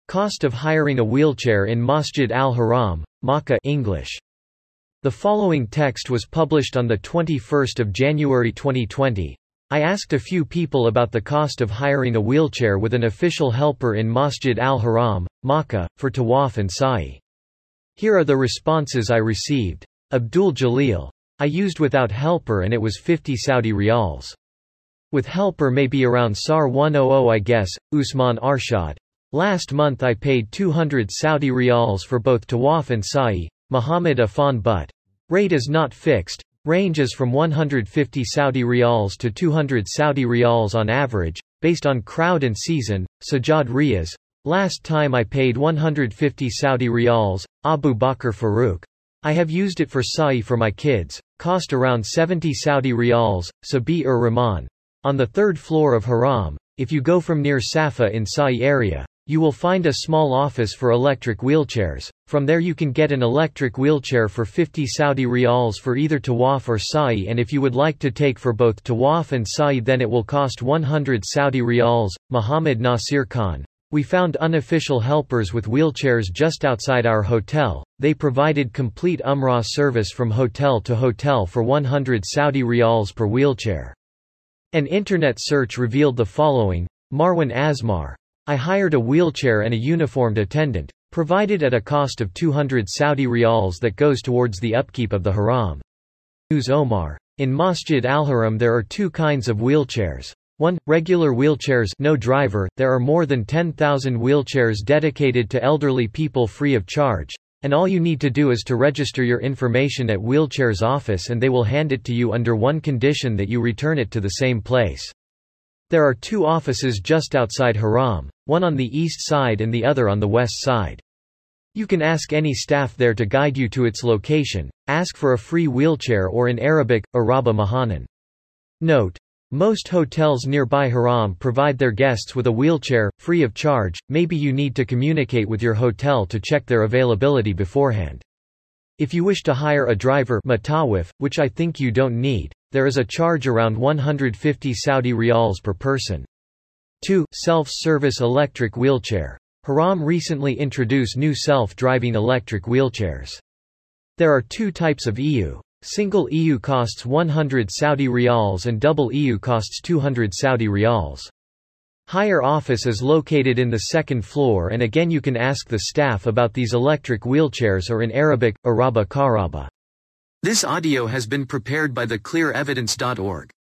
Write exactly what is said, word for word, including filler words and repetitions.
Cost of hiring a wheelchair in Masjid al-Haram, Makkah English. The following text was published on the twenty-first of January twenty twenty. I asked a few people about the cost of hiring a wheelchair with an official helper in Masjid al-Haram, Makkah, for Tawaf and Sa'i. Here are the responses I received. Abdul Jalil. I used without helper and it was fifty Saudi riyals. With helper maybe around S A R one hundred I guess. Usman Arshad. Last month I paid two hundred Saudi riyals for both Tawaf and Sa'i. Muhammad Afan Butt. Rate is not fixed. Range is from one hundred fifty Saudi riyals to two hundred Saudi riyals on average, based on crowd and season. Sajjad Riyaz. Last time I paid one hundred fifty Saudi riyals. Abu Bakr Farouk. I have used it for Sa'i for my kids, cost around seventy Saudi riyals. Sabi ur Rahman. On the third floor of Haram, if you go from near Safa in Sa'i area, you will find a small office for electric wheelchairs. From there you can get an electric wheelchair for fifty Saudi riyals for either Tawaf or Sa'i, and if you would like to take for both Tawaf and Sa'i then it will cost one hundred Saudi riyals. Muhammad Nasir Khan. We found unofficial helpers with wheelchairs just outside our hotel. They provided complete Umrah service from hotel to hotel for one hundred Saudi riyals per wheelchair. An internet search revealed the following. Marwan Asmar. I hired a wheelchair and a uniformed attendant, provided at a cost of two hundred Saudi riyals that goes towards the upkeep of the haram. News Omar. In Masjid al-Haram there are two kinds of wheelchairs. one. Regular wheelchairs, no driver. There are more than ten thousand wheelchairs dedicated to elderly people free of charge, and all you need to do is to register your information at wheelchair's office and they will hand it to you under one condition, that you return it to the same place. There are two offices just outside Haram, one on the east side and the other on the west side. You can ask any staff there to guide you to its location. Ask for a free wheelchair, or in Arabic, Araba Mahanan. Note: most hotels nearby Haram provide their guests with a wheelchair, free of charge. Maybe you need to communicate with your hotel to check their availability beforehand. If you wish to hire a driver matawif, which I think you don't need, there is a charge around one hundred fifty Saudi riyals per person. two. Self-service electric wheelchair. Haram recently introduced new self-driving electric wheelchairs. There are two types of E U. Single E U costs one hundred Saudi riyals and double E U costs two hundred Saudi riyals. Higher office is located in the second floor, and again you can ask the staff about these electric wheelchairs, or in Arabic, Araba Karaba. This audio has been prepared by the clear evidence dot org.